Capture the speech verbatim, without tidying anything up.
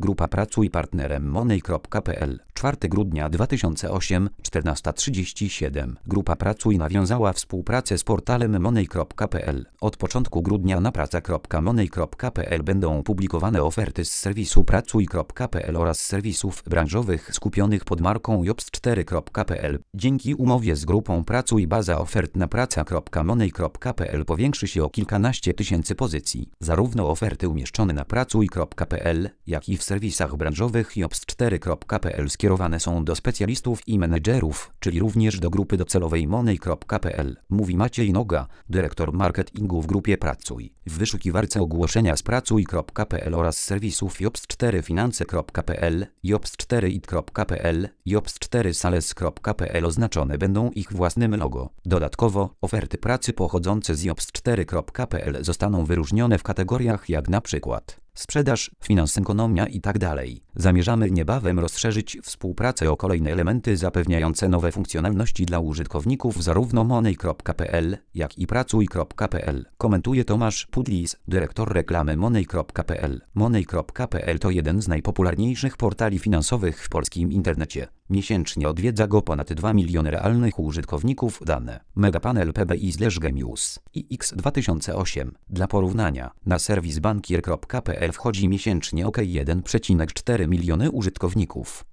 Grupa Pracuj partnerem Money kropka p l. czwartego grudnia dwa tysiące ósmego, czternasta trzydzieści siedem. Grupa Pracuj nawiązała współpracę z portalem Money kropka p l. Od początku grudnia na praca kropka money kropka p l będą publikowane oferty z serwisu pracuj kropka p l oraz serwisów branżowych skupionych pod marką jobs cztery kropka p l. Dzięki umowie z Grupą Pracuj baza ofert na praca kropka money kropka p l powiększy się o kilkanaście tysięcy pozycji. Zarówno oferty umieszczone na pracuj kropka p l, jak i w serwisach branżowych jobs cztery kropka p l skierowane są do specjalistów i menedżerów, czyli również do grupy docelowej money kropka p l, mówi Maciej Noga, dyrektor marketingu w Grupie Pracuj. W wyszukiwarce ogłoszenia z pracuj kropka p l oraz serwisów jobs cztery finanse kropka p l, jobs cztery it kropka p l, jobs cztery sales kropka p l oznaczone będą ich własnym logo. Dodatkowo, oferty pracy pochodzące z jobs cztery kropka p l zostaną wyróżnione w kategoriach jak na przykład sprzedaż, finans, ekonomia itd. Zamierzamy niebawem rozszerzyć współpracę o kolejne elementy zapewniające nowe funkcjonalności dla użytkowników zarówno money kropka p l, jak i pracuj kropka p l. Komentuje Tomasz Pudlis, dyrektor reklamy money kropka p l. money kropka p l to jeden z najpopularniejszych portali finansowych w polskim internecie. Miesięcznie odwiedza go ponad dwa miliony realnych użytkowników. Dane Megapanel P B I slash Gemius I X dwa tysiące osiem. Dla porównania, na serwis bankier kropka p l wchodzi miesięcznie ok jeden przecinek cztery miliony użytkowników.